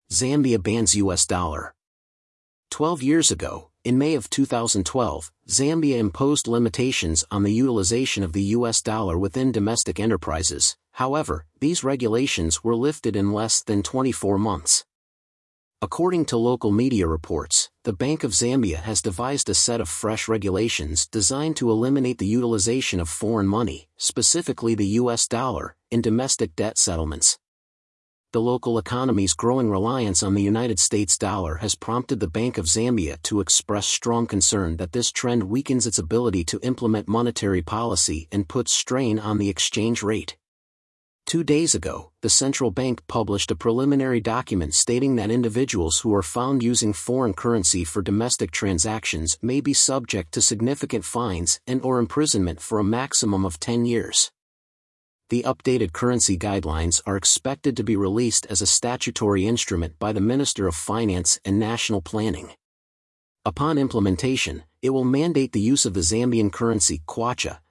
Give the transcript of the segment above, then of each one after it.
Zambia bans US dollar. 12 years ago, in May of 2012, Zambia imposed limitations on the utilization of the US dollar within domestic enterprises. However, these regulations were lifted in less than 24 months. According to local media reports, the Bank of Zambia has devised a set of fresh regulations designed to eliminate the utilization of foreign money, specifically the US dollar, in domestic debt settlements. The local economy's growing reliance on the United States dollar has prompted the Bank of Zambia to express strong concern that this trend weakens its ability to implement monetary policy and puts strain on the exchange rate. 2 days ago, the central bank published a preliminary document stating that individuals who are found using foreign currency for domestic transactions may be subject to significant fines and/or imprisonment for a maximum of 10 years. The updated currency guidelines are expected to be released as a statutory instrument by the Minister of Finance and National Planning. Upon implementation, it will mandate the use of the Zambian currency kwacha,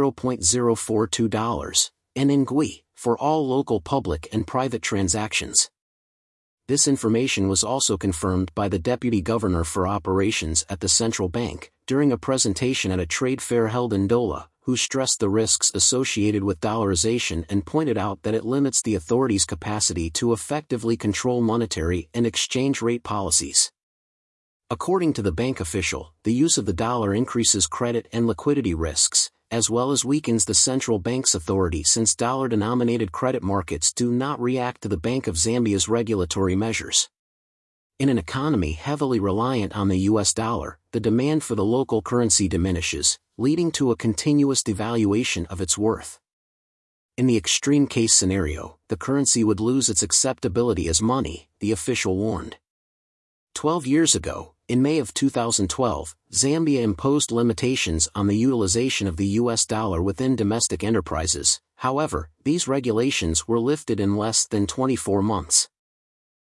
$0.042, and ngwee, for all local public and private transactions. This information was also confirmed by the Deputy Governor for Operations at the Central Bank, during a presentation at a trade fair held in Dola, who stressed the risks associated with dollarization and pointed out that it limits the authorities' capacity to effectively control monetary and exchange rate policies. According to the bank official, the use of the dollar increases credit and liquidity risks, as well as weakens the central bank's authority since dollar-denominated credit markets do not react to the Bank of Zambia's regulatory measures. In an economy heavily reliant on the US dollar, the demand for the local currency diminishes, leading to a continuous devaluation of its worth. In the extreme case scenario, the currency would lose its acceptability as money, the official warned. 12 years ago, in May of 2012, Zambia imposed limitations on the utilization of the US dollar within domestic enterprises. However, these regulations were lifted in less than 24 months.